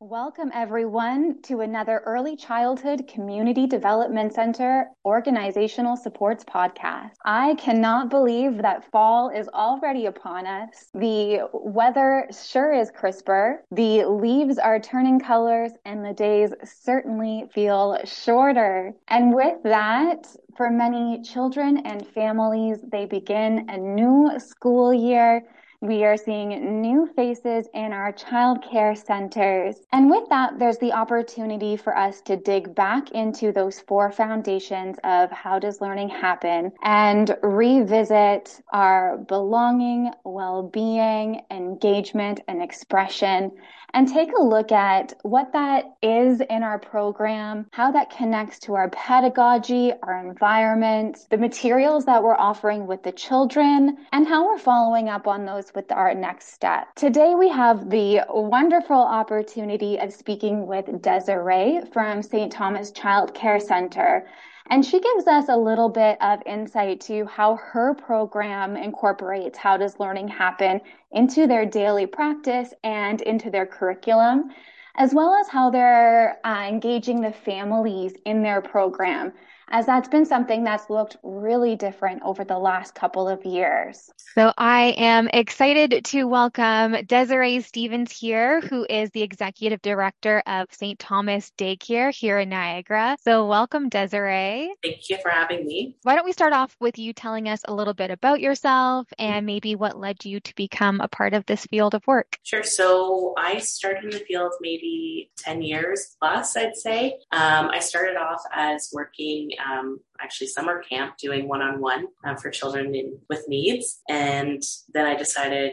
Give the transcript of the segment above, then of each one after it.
Welcome, everyone, to another Early Childhood Community Development Center Organizational Supports podcast. I cannot believe that fall is already upon us. The weather sure is crisper, the leaves are turning colors, and the days certainly feel shorter. And with that, for many children and families, they begin a new school year. We are seeing new faces in our child care centers. And with that, there's the opportunity for us to dig back into those four foundations of how does learning happen and revisit our belonging, well-being, engagement, and expression, and take a look at what that is in our program, how that connects to our pedagogy, our environment, the materials that we're offering with the children, and how we're following up on those with our next step. Today, we have the wonderful opportunity of speaking with Desiree from St. Thomas Child Care Center. And she gives us a little bit of insight to how her program incorporates how does learning happen into their daily practice and into their curriculum, as well as how they're engaging the families in their program, as that's been something that's looked really different over the last couple of years. So I am excited to welcome Desiree Stevens here, who is the Executive Director of St. Thomas Daycare here in Niagara. So welcome, Desiree. Thank you for having me. Why don't we start off with you telling us a little bit about yourself and maybe what led you to become a part of this field of work? Sure. So I started in the field maybe 10 years plus, I'd say. I started off as working actually summer camp doing one-on-one for children with needs. And then I decided,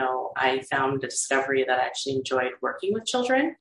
I found a discovery that I actually enjoyed working with children.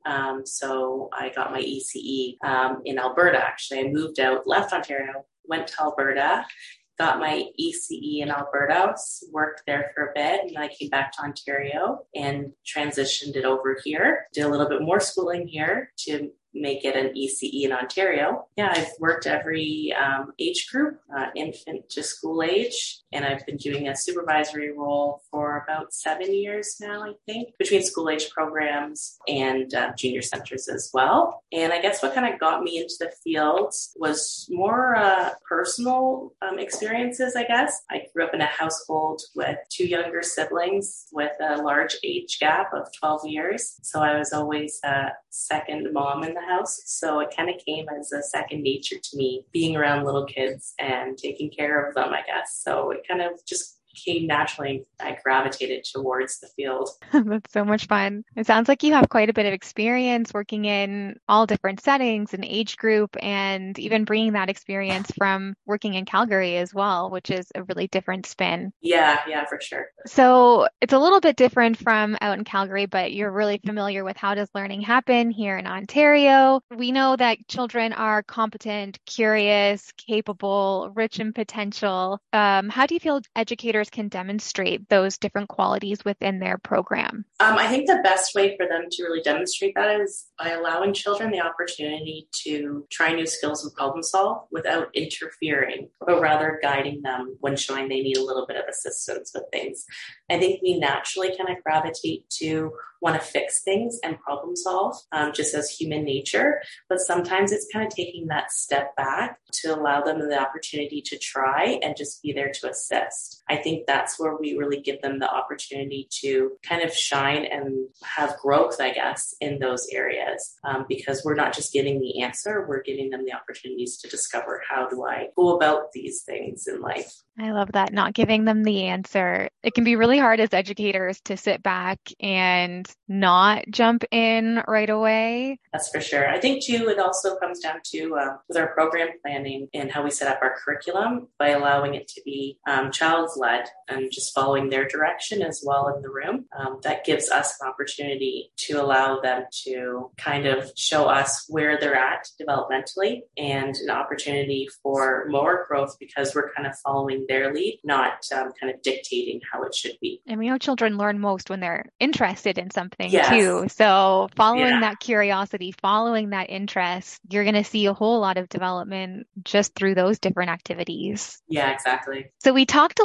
So I got my ECE in Alberta, actually. I moved out, left Ontario, went to Alberta, got my ECE in Alberta, worked there for a bit, and then I came back to Ontario and transitioned it over here. Did a little bit more schooling here to make it an ECE in Ontario. Yeah, I've worked every age group, infant to school age, and I've been doing a supervisory role for about 7 years now, I think, between school age programs and junior centers as well. And I guess what kind of got me into the field was more personal experiences, I guess. I grew up in a household with two younger siblings with a large age gap of 12 years. So I was always a second mom in the house. So it kind of came as a second nature to me, being around little kids and taking care of them, I guess. So it kind of just came naturally. I gravitated towards the field. That's so much fun. It sounds like you have quite a bit of experience working in all different settings and age group, and even bringing that experience from working in Calgary as well, which is a really different spin. Yeah, for sure. So it's a little bit different from out in Calgary, but you're really familiar with how does learning happen here in Ontario. We know that children are competent, curious, capable, rich in potential. How do you feel educators can demonstrate those different qualities within their program? I think the best way for them to really demonstrate that is by allowing children the opportunity to try new skills and problem solve without interfering, but rather guiding them when showing they need a little bit of assistance with things. I think we naturally kind of gravitate to want to fix things and problem solve just as human nature, but sometimes it's kind of taking that step back to allow them the opportunity to try and just be there to assist. I think that's where we really give them the opportunity to kind of shine and have growth, I guess, in those areas, because we're not just giving the answer, we're giving them the opportunities to discover how do I go about these things in life. I love that, not giving them the answer. It can be really hard as educators to sit back and not jump in right away. That's for sure. I think, too, it also comes down to with our program planning and how we set up our curriculum by allowing it to be child-led and just following their direction as well in the room. That gives us an opportunity to allow them to kind of show us where they're at developmentally and an opportunity for more growth because we're kind of following their lead, not kind of dictating how it should be. And we know children learn most when they're interested in something too. So following that curiosity, following that interest, you're going to see a whole lot of development just through those different activities. Yeah, exactly. So we talked a little bit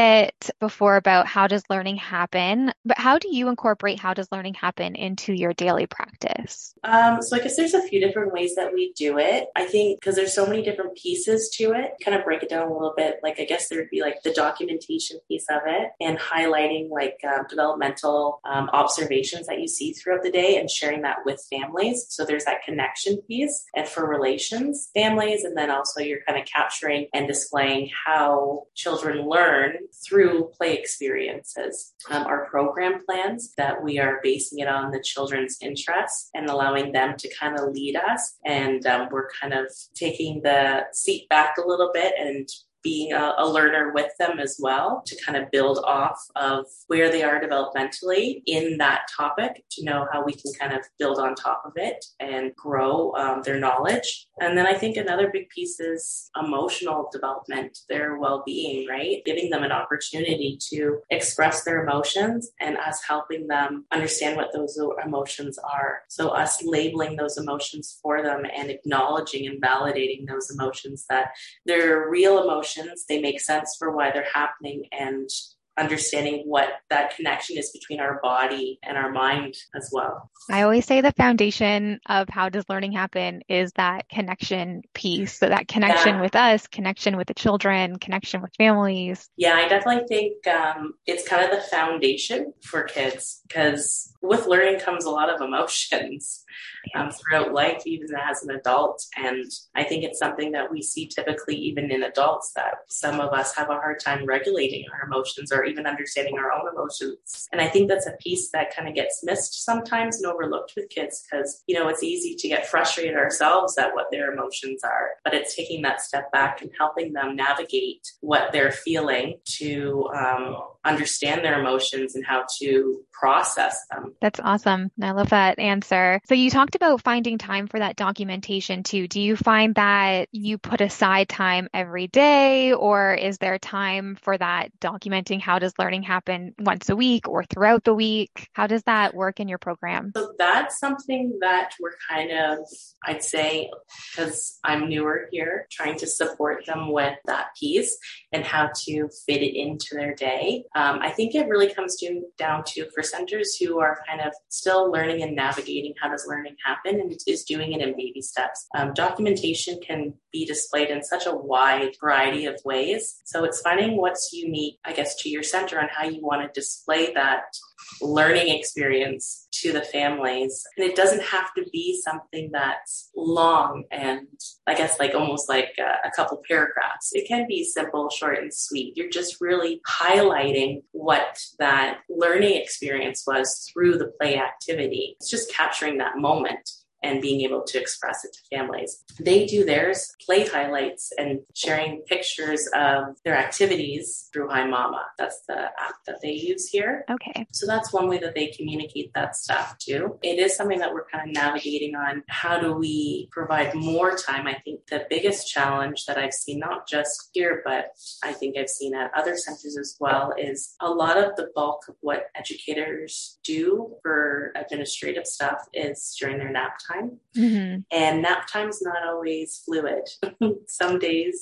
bit before about how does learning happen, but how do you incorporate how does learning happen into your daily practice? So I guess there's a few different ways that we do it. I think because there's so many different pieces to it, kind of break it down a little bit. Like I guess there'd be like the documentation piece of it and highlighting like developmental observations that you see throughout the day and sharing that with families. So there's that connection piece and for relations, families, and then also you're kind of capturing and displaying how children learn through play experiences. Our program plans that we are basing it on the children's interests and allowing them to kind of lead us. And we're kind of taking the seat back a little bit and being a learner with them as well to kind of build off of where they are developmentally in that topic to know how we can kind of build on top of it and grow their knowledge. And then I think another big piece is emotional development, their well-being, right? Giving them an opportunity to express their emotions and us helping them understand what those emotions are. So us labeling those emotions for them and acknowledging and validating those emotions, that they're real emotions. They make sense for why they're happening, and understanding what that connection is between our body and our mind as well. I always say the foundation of how does learning happen is that connection piece. So that connection with us, connection with the children, connection with families. Yeah, I definitely think it's kind of the foundation for kids, because with learning comes a lot of emotions throughout life, even as an adult. And I think it's something that we see typically even in adults, that some of us have a hard time regulating our emotions or even understanding our own emotions. And I think that's a piece that kind of gets missed sometimes and overlooked with kids, because, you know, it's easy to get frustrated ourselves at what their emotions are, but it's taking that step back and helping them navigate what they're feeling to understand their emotions and how to process them. That's awesome. I love that answer. So you talked about finding time for that documentation too. Do you find that you put aside time every day, or is there time for that documenting how does learning happen once a week or throughout the week? How does that work in your program? So that's something that we're kind of, I'd say, because I'm newer here, trying to support them with that piece and how to fit it into their day. I think it really comes down to, for centers who are kind of still learning and navigating how does learning happen and is doing it in baby steps. Documentation can be displayed in such a wide variety of ways. So it's finding what's unique, I guess, to your center and how you want to display that learning experience to the families. And it doesn't have to be something that's long and I guess like almost like a couple paragraphs. It can be simple, short, and sweet. You're just really highlighting what that learning experience was through the play activity. It's just capturing that moment and being able to express it to families. They do theirs, play highlights, and sharing pictures of their activities through Hi Mama. That's the app that they use here. Okay. So that's one way that they communicate that stuff too. It is something that we're kind of navigating on. How do we provide more time? I think the biggest challenge that I've seen, not just here, but I think I've seen at other centers as well, is a lot of the bulk of what educators do for administrative stuff is during their nap time. Mm-hmm. And nap time is not always fluid. Some days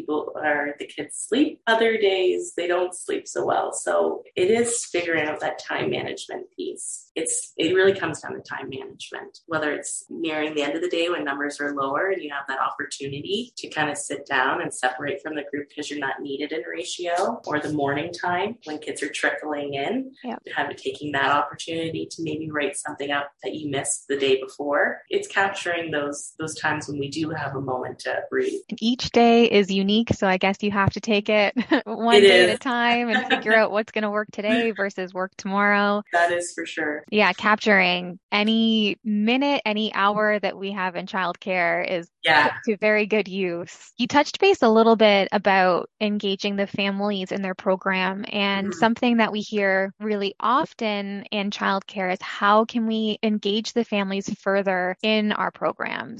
the kids sleep. Other days they don't sleep so well. So it is figuring out that time management piece. It really comes down to time management, whether it's nearing the end of the day when numbers are lower and you have that opportunity to kind of sit down and separate from the group because you're not needed in ratio, or the morning time when kids are trickling in, taking that opportunity to maybe write something up that you missed the day before. It's capturing those times when we do have a moment to breathe. And each day is unique, so I guess you have to take it one day at a time and figure out what's going to work today versus work tomorrow. That is for sure. Yeah, capturing any minute, any hour that we have in childcare is to very good use. You touched base a little bit about engaging the families in their program, and something that we hear really often in childcare is how can we engage the families further in our programs?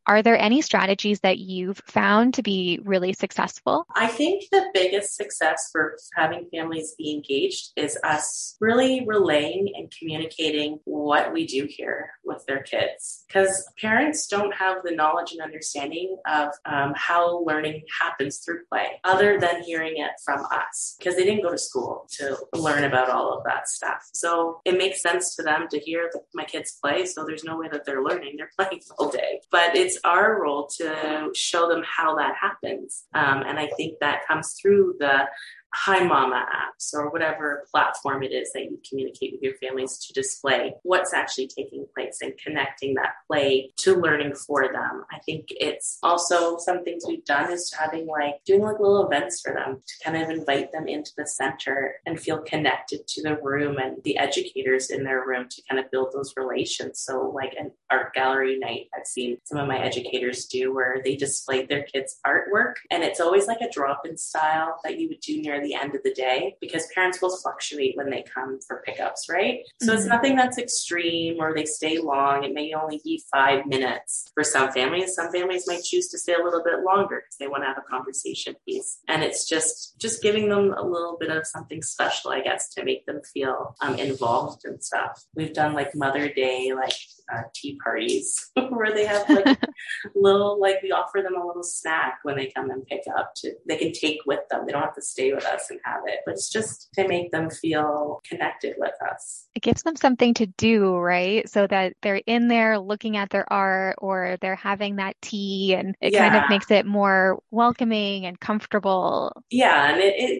Are there any strategies that you've found to be really successful? I think the biggest success for having families be engaged is us really relaying and communicating what we do here with their kids. Because parents don't have the knowledge and understanding of how learning happens through play, other than hearing it from us, because they didn't go to school to learn about all of that stuff. So it makes sense to them to hear that my kids play, so there's no way that they're learning. They're playing all day. But it's our role to show them how that happens. And I think that comes through the Hi Mama apps or whatever platform it is that you communicate with your families to display what's actually taking place and connecting that play to learning for them. I think it's also some things we've done is doing little events for them to kind of invite them into the center and feel connected to the room and the educators in their room to kind of build those relations. So like an art gallery night, I've seen some of my educators do where they display their kids' artwork, and it's always like a drop-in style that you would do near the end of the day, because parents will fluctuate when they come for pickups, right? So It's nothing that's extreme or they stay long. It may only be 5 minutes for some families. Some families might choose to stay a little bit longer because they want to have a conversation piece. And it's just giving them a little bit of something special, I guess, to make them feel involved and stuff. We've done like Mother Day, tea parties where they have we offer them a little snack when they come and pick up they can take with them. They don't have to stay with us and have it, but it's just to make them feel connected with us. It gives them something to do, right? So that they're in there looking at their art or they're having that tea, and it kind of makes it more welcoming and comfortable. Yeah, and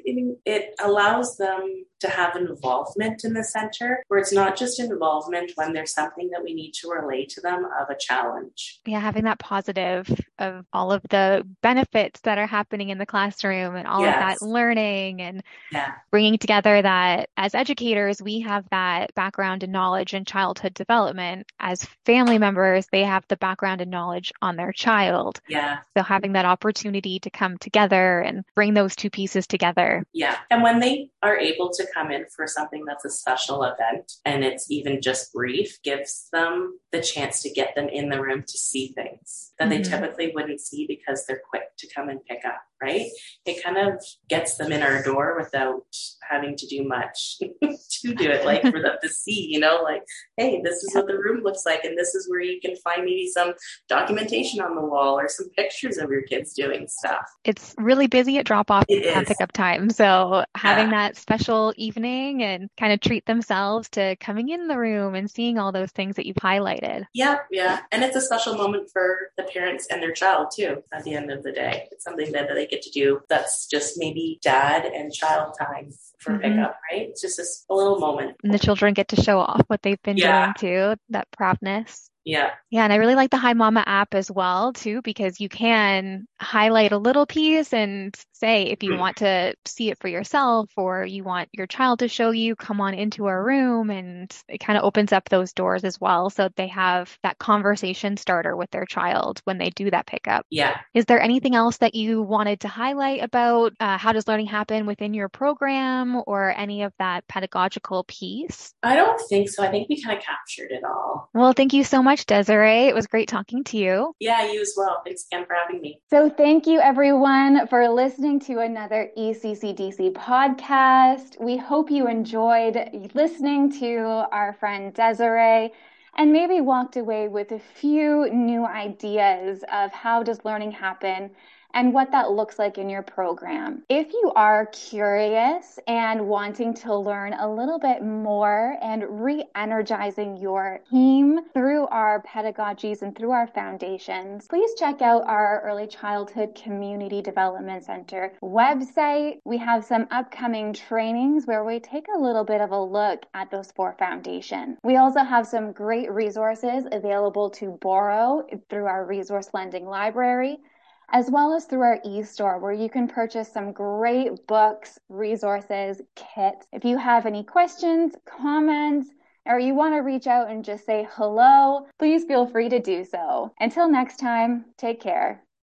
it allows them to have involvement in the center, where it's not just involvement when there's something that we need to relay to them of a challenge. Yeah, having that positive of all of the benefits that are happening in the classroom and all of that learning, and bringing together that as educators, we have that background and knowledge in childhood development. As family members, they have the background and knowledge on their child. Yeah. So having that opportunity to come together and bring those two pieces together. Yeah. And when they are able to come in for something that's a special event and it's even just brief, gives them the chance to get them in the room to see things that they typically wouldn't see because they're quick to come and pick up, right? It kind of gets them in our door without having to do much to do it, for them to see, hey, this is what the room looks like, and this is where you can find maybe some documentation on the wall or some pictures of your kids doing stuff. It's really busy at drop-off and pickup time. So having that special evening and kind of treat themselves to coming in the room and seeing all those things that you've highlighted. Yeah. And it's a special moment for the parents and their child too at the end of the day. It's something that they get to do that's just maybe dad and child time for pickup, right? It's just a little moment. And the children get to show off what they've been doing too, that proudness. Yeah. Yeah. And I really like the Hi Mama app as well, too, because you can highlight a little piece and say, if you want to see it for yourself or you want your child to show you, come on into our room. And it kind of opens up those doors as well. So they have that conversation starter with their child when they do that pickup. Yeah. Is there anything else that you wanted to highlight about how does learning happen within your program or any of that pedagogical piece? I don't think so. I think we kind of captured it all. Well, thank you so much, Desiree. It was great talking to you. Yeah, you as well. Thanks again for having me. So thank you everyone for listening to another ECCDC podcast. We hope you enjoyed listening to our friend Desiree and maybe walked away with a few new ideas of how does learning happen and what that looks like in your program. If you are curious and wanting to learn a little bit more and re-energizing your team through our pedagogies and through our foundations, please check out our Early Childhood Community Development Center website. We have some upcoming trainings where we take a little bit of a look at those 4 foundations. We also have some great resources available to borrow through our resource lending library, as well as through our e-store where you can purchase some great books, resources, kits. If you have any questions, comments, or you want to reach out and just say hello, please feel free to do so. Until next time, take care.